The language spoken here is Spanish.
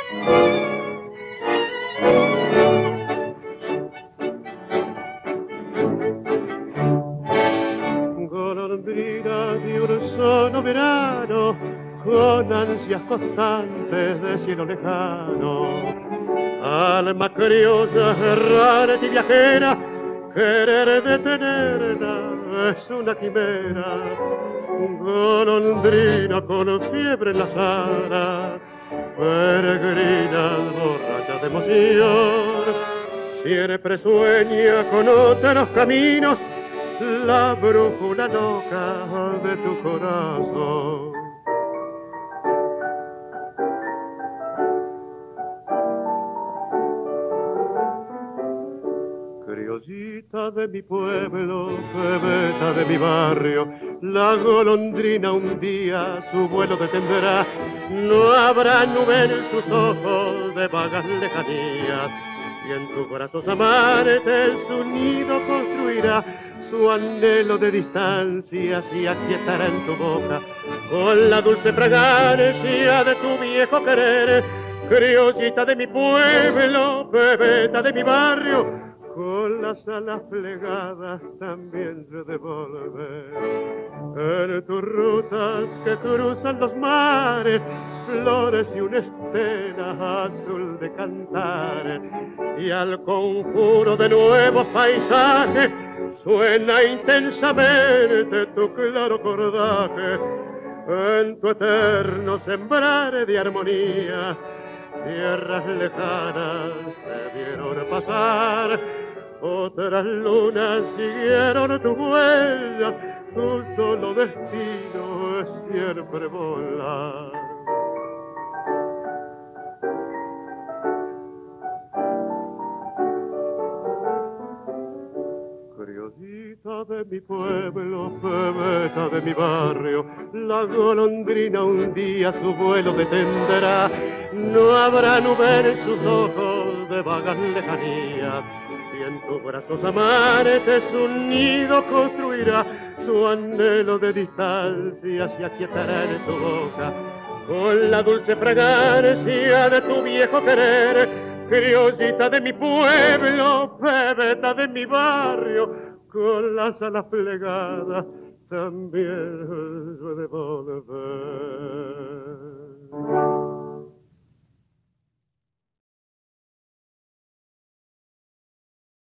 Golondrina de un solo verano, con ansias constantes de cielo lejano. Alma criolla, errante y viajera, querer detenerla es una quimera. Golondrina con fiebre en las alas, peregrina borracha de emoción, siempre sueña con otros caminos, la brújula loca de tu corazón. Criollita de mi pueblo, bebeta de mi barrio, la golondrina un día su vuelo detendrá. No habrá nube en sus ojos de vagas lejanías, y en tus brazos amantes su nido construirá. Su anhelo de distancia se aquietará en tu boca con la dulce fragancia de tu viejo querer. Criollita de mi pueblo, bebeta de mi barrio, con las alas plegadas también yo debo volver. En tus rutas que cruzan los mares, flores y una estela azul de cantar, y al conjuro de nuevos paisajes suena intensamente tu claro cordaje. En tu eterno sembrar de armonía, tierras lejanas se vieron pasar, otras lunas siguieron tu huella, tu solo destino es siempre volar. Criollita de mi pueblo, bebeta de mi barrio, la golondrina un día su vuelo detendrá. No habrá nube en sus ojos de vagas lejanías, y en tus brazos amantes un nido construirá. Su anhelo de distancia se aquietará en tu boca con la dulce fragancia de tu viejo querer. Criollita de mi pueblo, bebeta de mi barrio, con las alas plegadas también yo he de volver.